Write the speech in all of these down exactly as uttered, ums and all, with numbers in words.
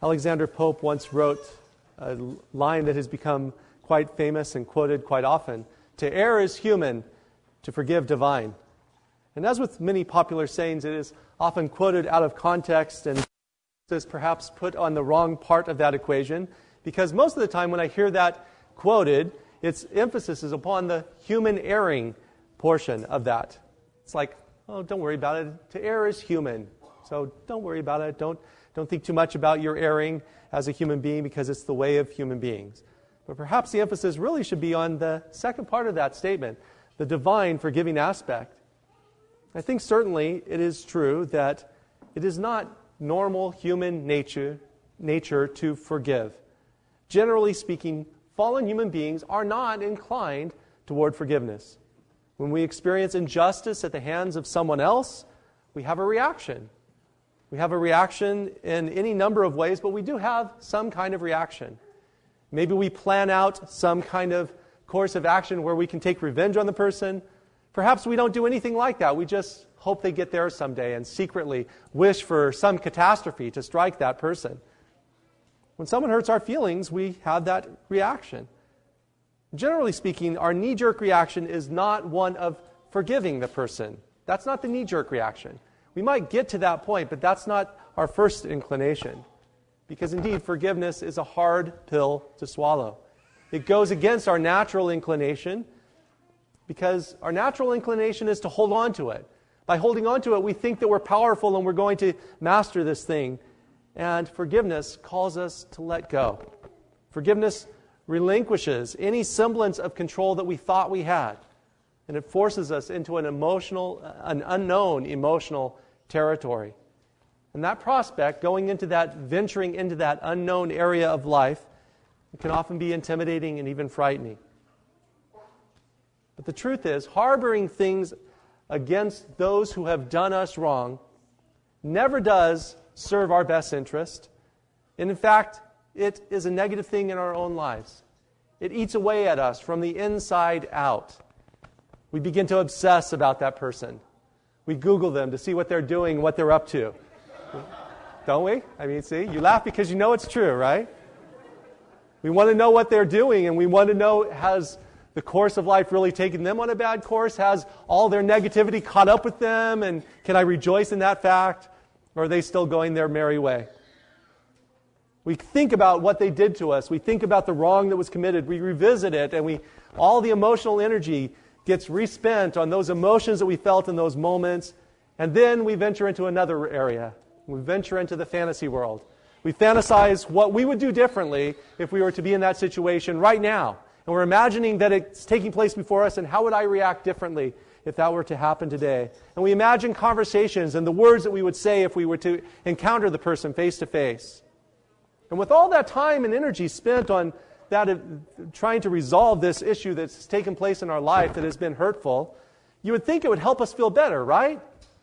Alexander Pope once wrote a line that has become quite famous and quoted quite often: "To err is human, to forgive divine." And as with many popular sayings, it is often quoted out of context and is perhaps put on the wrong part of that equation, because most of the time when I hear that quoted, its emphasis is upon the human erring portion of that. It's like, oh, don't worry about it. To err is human, so don't worry about it. Don't don't think too much about your erring as a human being, because it's the way of human beings. But perhaps the emphasis really should be on the second part of that statement, the divine forgiving aspect. I think certainly it is true that it is not normal human nature, nature to forgive. Generally speaking, fallen human beings are not inclined toward forgiveness. When we experience injustice at the hands of someone else, we have a reaction. We have a reaction in any number of ways, but we do have some kind of reaction. Maybe we plan out some kind of course of action where we can take revenge on the person. Perhaps we don't do anything like that. We just hope they get there someday and secretly wish for some catastrophe to strike that person. When someone hurts our feelings, we have that reaction. Generally speaking, our knee-jerk reaction is not one of forgiving the person. That's not the knee-jerk reaction. We might get to that point, but that's not our first inclination. Because indeed, forgiveness is a hard pill to swallow. It goes against our natural inclination, because our natural inclination is to hold on to it. By holding on to it, we think that we're powerful and we're going to master this thing. And forgiveness calls us to let go. Forgiveness relinquishes any semblance of control that we thought we had. And it forces us into an emotional, an unknown emotional territory. And that prospect, going into that, venturing into that unknown area of life, it can often be intimidating and even frightening. But the truth is, harboring things against those who have done us wrong never does serve our best interest. And in fact, it is a negative thing in our own lives. It eats away at us from the inside out. We begin to obsess about that person. We Google them to see what they're doing, what they're up to. Don't we? I mean, see, you laugh because you know it's true, right? We want to know what they're doing, and we want to know, has the course of life really taken them on a bad course? Has all their negativity caught up with them? And can I rejoice in that fact? Or are they still going their merry way? We think about what they did to us. We think about the wrong that was committed. We revisit it, and we all the emotional energy gets respent on those emotions that we felt in those moments. And then we venture into another area. We venture into the fantasy world. We fantasize what we would do differently if we were to be in that situation right now. And we're imagining that it's taking place before us, and how would I react differently if that were to happen today? And we imagine conversations and the words that we would say if we were to encounter the person face to face. And with all that time and energy spent on that, uh, trying to resolve this issue that's taken place in our life that has been hurtful, you would think it would help us feel better, right?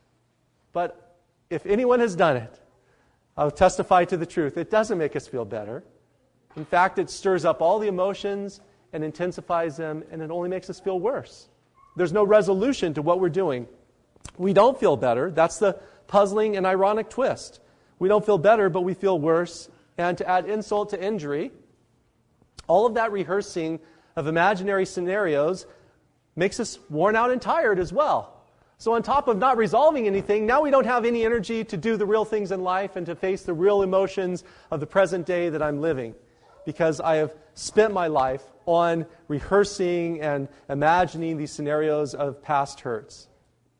But if anyone has done it, I'll testify to the truth. It doesn't make us feel better. In fact, it stirs up all the emotions and intensifies them, and it only makes us feel worse. There's no resolution to what we're doing. We don't feel better. That's the puzzling and ironic twist. We don't feel better, but we feel worse. And to add insult to injury, all of that rehearsing of imaginary scenarios makes us worn out and tired as well. So on top of not resolving anything, now we don't have any energy to do the real things in life and to face the real emotions of the present day that I'm living, because I have spent my life on rehearsing and imagining these scenarios of past hurts.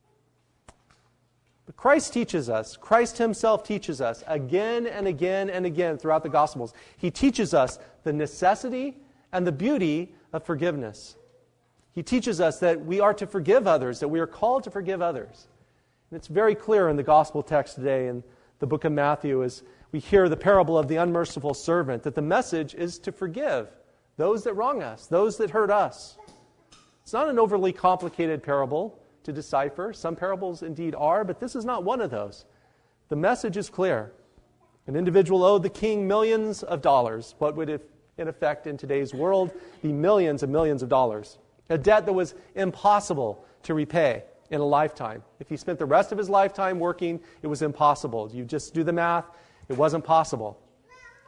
But Christ teaches us, Christ himself teaches us again and again and again throughout the Gospels. He teaches us the necessity and the beauty of forgiveness. He teaches us that we are to forgive others, that we are called to forgive others. And it's very clear in the Gospel text today in the book of Matthew as we hear the parable of the unmerciful servant, that the message is to forgive those that wrong us, those that hurt us. It's not an overly complicated parable to decipher. Some parables indeed are, but this is not one of those. The message is clear. An individual owed the king millions of dollars. What would, if, in effect, in today's world, be millions and millions of dollars? A debt that was impossible to repay in a lifetime. If he spent the rest of his lifetime working, it was impossible. You just do the math, it wasn't possible.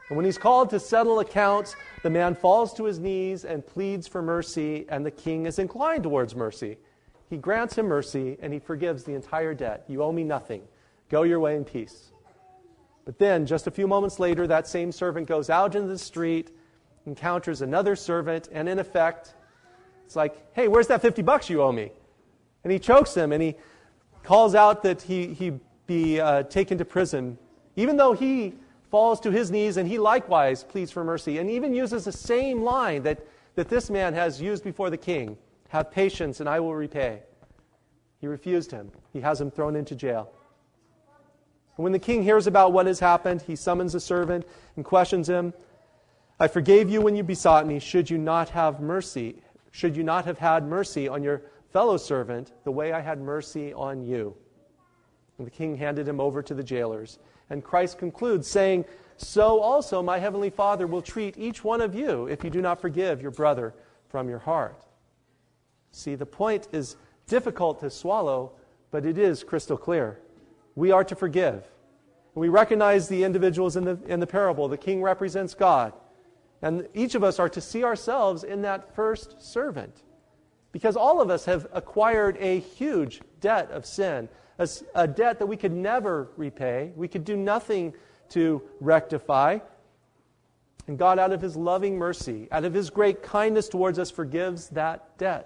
And when he's called to settle accounts, the man falls to his knees and pleads for mercy, and the king is inclined towards mercy. He grants him mercy, and he forgives the entire debt. You owe me nothing. Go your way in peace. But then, just a few moments later, that same servant goes out into the street, encounters another servant, and in effect, it's like, hey, where's that fifty bucks you owe me? And he chokes him, and he calls out that he, he be uh, taken to prison, even though he falls to his knees, and he likewise pleads for mercy, and even uses the same line that, that this man has used before the king. Have patience, and I will repay. He refused him. He has him thrown into jail. And when the king hears about what has happened, he summons a servant and questions him. I forgave you when you besought me. Should you not have mercy? Should you not have had mercy on your fellow servant the way I had mercy on you? And the king handed him over to the jailers. And Christ concludes saying, so also my heavenly Father will treat each one of you if you do not forgive your brother from your heart. See, the point is difficult to swallow, but it is crystal clear. We are to forgive. We recognize the individuals in the, in the parable. The king represents God. And each of us are to see ourselves in that first servant. Because all of us have acquired a huge debt of sin, a, a debt that we could never repay. We could do nothing to rectify. And God, out of His loving mercy, out of His great kindness towards us, forgives that debt.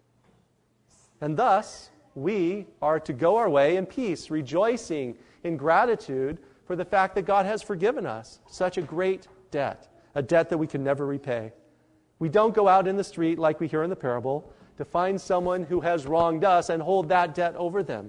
And thus, we are to go our way in peace, rejoicing in gratitude for the fact that God has forgiven us such a great debt, a debt that we can never repay. We don't go out in the street like we hear in the parable to find someone who has wronged us and hold that debt over them.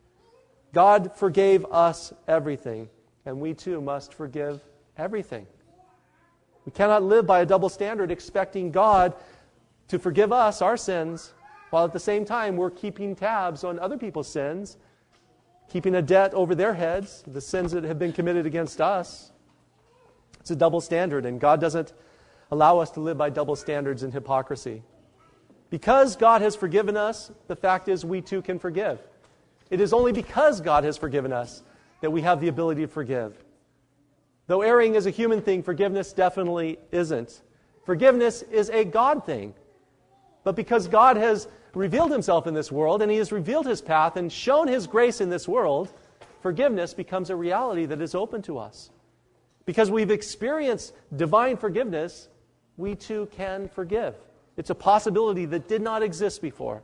God forgave us everything, and we too must forgive everything. We cannot live by a double standard expecting God to forgive us our sins, while at the same time we're keeping tabs on other people's sins, keeping a debt over their heads, the sins that have been committed against us. It's a double standard, and God doesn't allow us to live by double standards and hypocrisy. Because God has forgiven us, the fact is we too can forgive. It is only because God has forgiven us that we have the ability to forgive. Though erring is a human thing, forgiveness definitely isn't. Forgiveness is a God thing. But because God has revealed Himself in this world, and He has revealed His path and shown His grace in this world, forgiveness becomes a reality that is open to us. Because we've experienced divine forgiveness, we too can forgive. It's a possibility that did not exist before.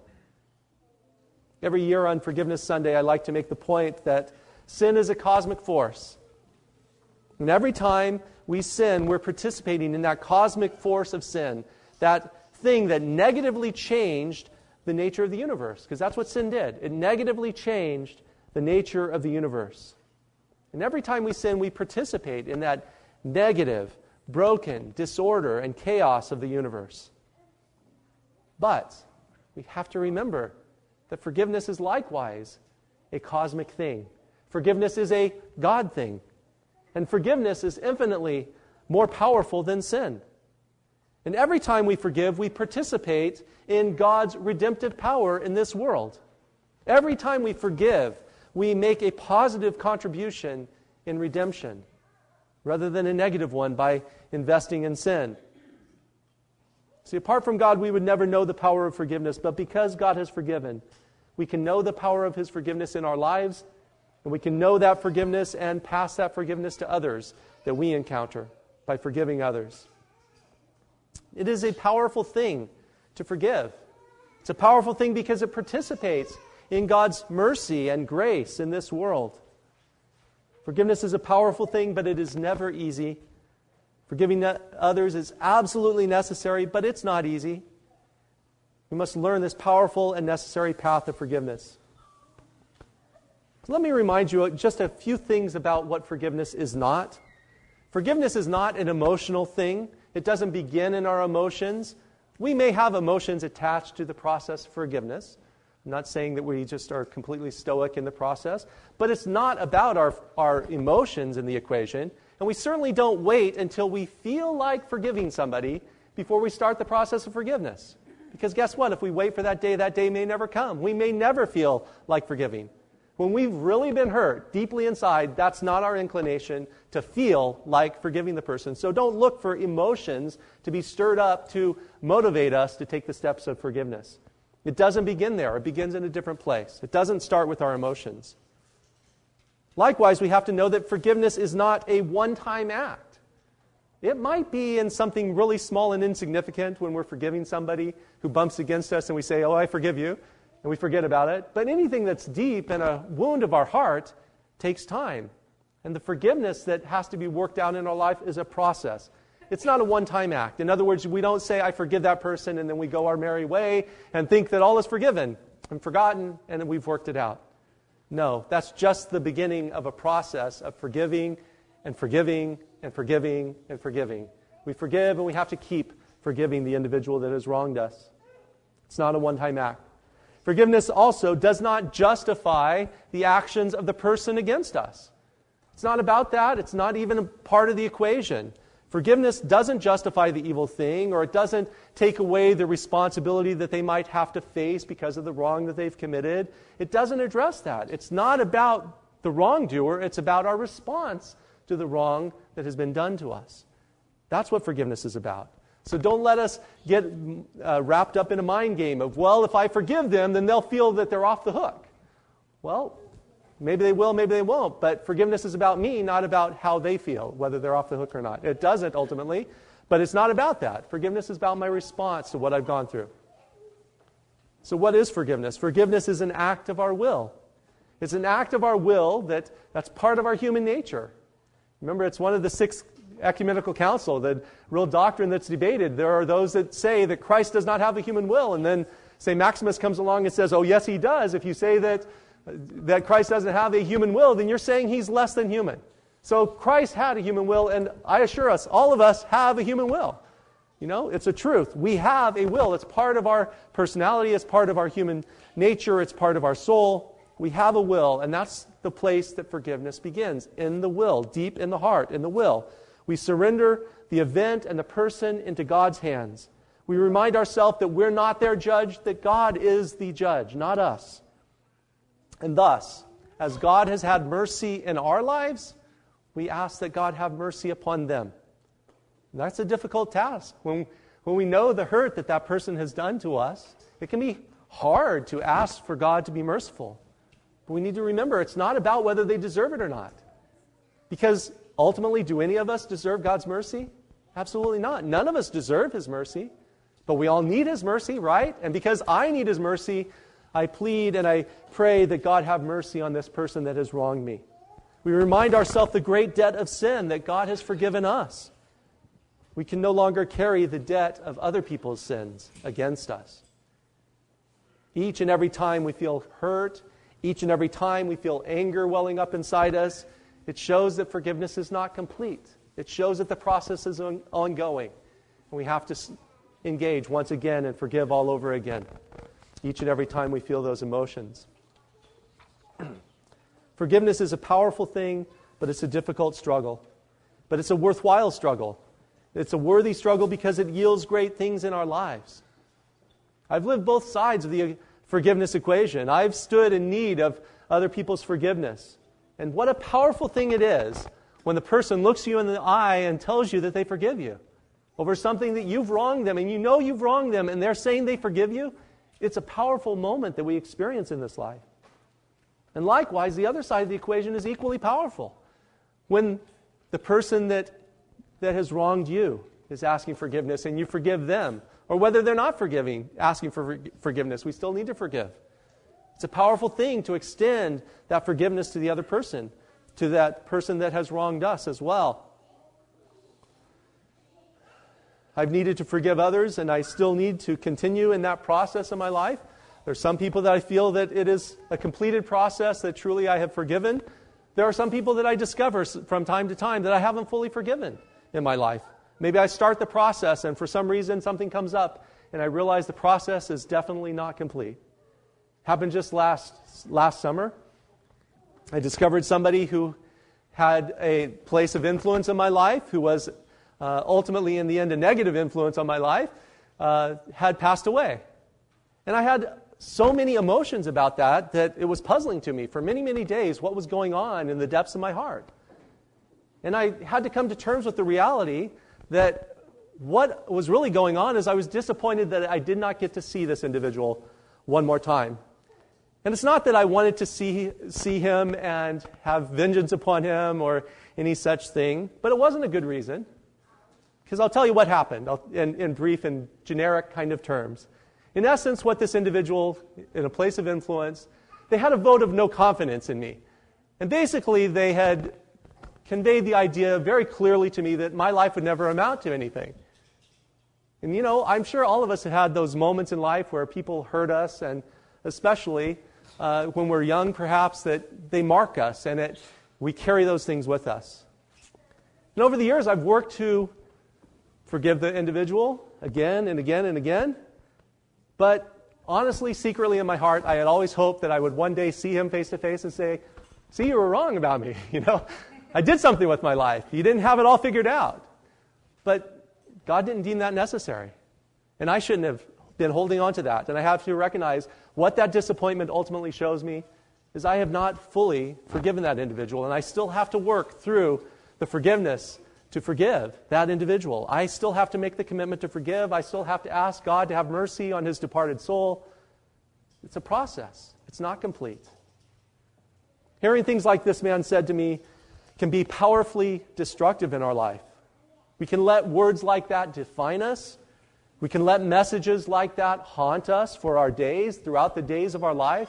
Every year on Forgiveness Sunday, I like to make the point that sin is a cosmic force. And every time we sin, we're participating in that cosmic force of sin, that thing that negatively changed the nature of the universe, because that's what sin did. It negatively changed the nature of the universe. And every time we sin, we participate in that negative, broken disorder and chaos of the universe. But we have to remember that forgiveness is likewise a cosmic thing. Forgiveness is a God thing. And forgiveness is infinitely more powerful than sin. And every time we forgive, we participate in God's redemptive power in this world. Every time we forgive, we make a positive contribution in redemption, rather than a negative one by investing in sin. See, apart from God, we would never know the power of forgiveness, but because God has forgiven, we can know the power of His forgiveness in our lives, and we can know that forgiveness and pass that forgiveness to others that we encounter by forgiving others. It is a powerful thing to forgive. It's a powerful thing because it participates in God's mercy and grace in this world. Forgiveness is a powerful thing, but it is never easy. Forgiving others is absolutely necessary, but it's not easy. We must learn this powerful and necessary path of forgiveness. So let me remind you just a few things about what forgiveness is not. Forgiveness is not an emotional thing. It doesn't begin in our emotions. We may have emotions attached to the process of forgiveness. I'm not saying that we just are completely stoic in the process, but it's not about our, our emotions in the equation. And we certainly don't wait until we feel like forgiving somebody before we start the process of forgiveness. Because guess what? If we wait for that day, that day may never come. We may never feel like forgiving. When we've really been hurt deeply inside, that's not our inclination to feel like forgiving the person. So don't look for emotions to be stirred up to motivate us to take the steps of forgiveness. It doesn't begin there. It begins in a different place. It doesn't start with our emotions. Likewise, we have to know that forgiveness is not a one-time act. It might be in something really small and insignificant when we're forgiving somebody who bumps against us and we say, "Oh, I forgive you," and we forget about it. But anything that's deep and a wound of our heart takes time. And the forgiveness that has to be worked out in our life is a process. It's not a one-time act. In other words, we don't say, "I forgive that person," and then we go our merry way and think that all is forgiven and forgotten and that we've worked it out. No, that's just the beginning of a process of forgiving and forgiving and forgiving and forgiving. We forgive and we have to keep forgiving the individual that has wronged us. It's not a one-time act. Forgiveness also does not justify the actions of the person against us. It's not about that. It's not even a part of the equation. Forgiveness doesn't justify the evil thing, or it doesn't take away the responsibility that they might have to face because of the wrong that they've committed. It doesn't address that. It's not about the wrongdoer. It's about our response to the wrong that has been done to us. That's what forgiveness is about. So don't let us get uh, wrapped up in a mind game of, well, if I forgive them, then they'll feel that they're off the hook. Well, maybe they will, maybe they won't. But forgiveness is about me, not about how they feel, whether they're off the hook or not. It doesn't ultimately, but it's not about that. Forgiveness is about my response to what I've gone through. So what is forgiveness? Forgiveness is an act of our will. It's an act of our will that, that's part of our human nature. Remember, it's one of the six ecumenical council, the real doctrine that's debated. There are those that say that Christ does not have a human will, and then Saint Maximus comes along and says, "Oh, yes, he does. If you say that that Christ doesn't have a human will, then you're saying he's less than human." So Christ had a human will, and I assure us, all of us have a human will. You know, it's a truth. We have a will. It's part of our personality. It's part of our human nature. It's part of our soul. We have a will, and that's the place that forgiveness begins, in the will, deep in the heart, in the will. We surrender the event and the person into God's hands. We remind ourselves that we're not their judge, that God is the judge, not us. And thus, as God has had mercy in our lives, we ask that God have mercy upon them. And that's a difficult task. When, when we know the hurt that that person has done to us, it can be hard to ask for God to be merciful. But we need to remember, it's not about whether they deserve it or not. Because ultimately, do any of us deserve God's mercy? Absolutely not. None of us deserve His mercy. But we all need His mercy, right? And because I need His mercy, I plead and I pray that God have mercy on this person that has wronged me. We remind ourselves the great debt of sin that God has forgiven us. We can no longer carry the debt of other people's sins against us. Each and every time we feel hurt, each and every time we feel anger welling up inside us, it shows that forgiveness is not complete. It shows that the process is on- ongoing. And we have to s- engage once again and forgive all over again, each and every time we feel those emotions. Forgiveness is a powerful thing, but it's a difficult struggle. But it's a worthwhile struggle. It's a worthy struggle because it yields great things in our lives. I've lived both sides of the forgiveness equation. I've stood in need of other people's forgiveness. And what a powerful thing it is when the person looks you in the eye and tells you that they forgive you over something that you've wronged them, and you know you've wronged them, and they're saying they forgive you. It's a powerful moment that we experience in this life. And likewise, the other side of the equation is equally powerful. When the person that, that has wronged you is asking forgiveness and you forgive them, or whether they're not forgiving, asking for forgiveness, we still need to forgive. It's a powerful thing to extend that forgiveness to the other person, to that person that has wronged us as well. I've needed to forgive others, and I still need to continue in that process in my life. There's some people that I feel that it is a completed process, that truly I have forgiven. There are some people that I discover from time to time that I haven't fully forgiven in my life. Maybe I start the process, and for some reason something comes up, and I realize the process is definitely not complete. Happened just last last summer. I discovered somebody who had a place of influence in my life, who was uh, ultimately in the end a negative influence on my life, uh, had passed away. And I had so many emotions about that that it was puzzling to me for many, many days what was going on in the depths of my heart. And I had to come to terms with the reality that what was really going on is I was disappointed that I did not get to see this individual one more time. And it's not that I wanted to see see him and have vengeance upon him or any such thing, but it wasn't a good reason. Because I'll tell you what happened I'll, in, in brief and generic kind of terms. In essence, what this individual in a place of influence, they had a vote of no confidence in me. And basically, they had conveyed the idea very clearly to me that my life would never amount to anything. And you know, I'm sure all of us have had those moments in life where people hurt us, and especially uh, when we're young, perhaps, that they mark us, and it, we carry those things with us. And over the years, I've worked to forgive the individual again and again and again. But honestly, secretly in my heart, I had always hoped that I would one day see him face to face and say, see, you were wrong about me. You know, I did something with my life. You didn't have it all figured out. But God didn't deem that necessary. And I shouldn't have been holding on to that. And I have to recognize what that disappointment ultimately shows me is I have not fully forgiven that individual. And I still have to work through the forgiveness to forgive that individual. I still have to make the commitment to forgive. I still have to ask God to have mercy on his departed soul. It's a process. It's not complete. Hearing things like this man said to me can be powerfully destructive in our life. We can let words like that define us. We can let messages like that haunt us for our days, throughout the days of our life.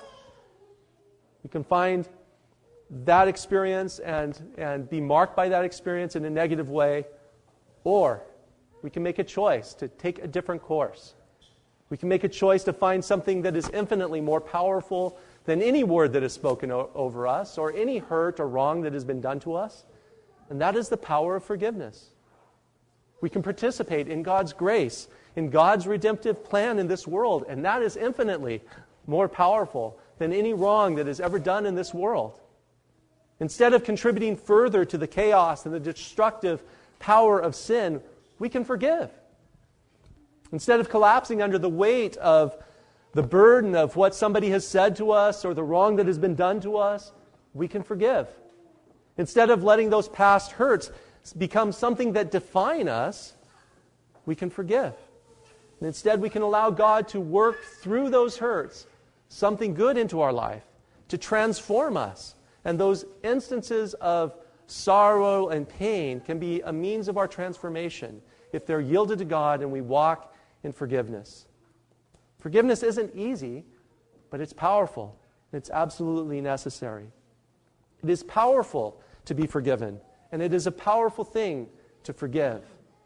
We can find that experience and, and be marked by that experience in a negative way, or we can make a choice to take a different course. We can make a choice to find something that is infinitely more powerful than any word that is spoken o- over us or any hurt or wrong that has been done to us, and that is the power of forgiveness. We can participate in God's grace, in God's redemptive plan in this world, and that is infinitely more powerful than any wrong that is ever done in this world. Instead of contributing further to the chaos and the destructive power of sin, we can forgive. Instead of collapsing under the weight of the burden of what somebody has said to us or the wrong that has been done to us, we can forgive. Instead of letting those past hurts become something that define us, we can forgive. And instead, we can allow God to work through those hurts something good into our life, to transform us. And those instances of sorrow and pain can be a means of our transformation if they're yielded to God and we walk in forgiveness. Forgiveness isn't easy, but it's powerful. It's absolutely necessary. It is powerful to be forgiven, and it is a powerful thing to forgive.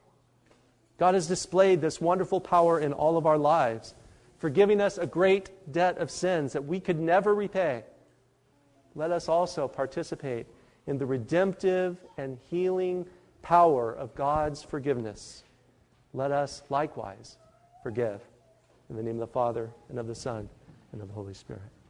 God has displayed this wonderful power in all of our lives, forgiving us a great debt of sins that we could never repay. Let us also participate in the redemptive and healing power of God's forgiveness. Let us likewise forgive. In the name of the Father, and of the Son, and of the Holy Spirit.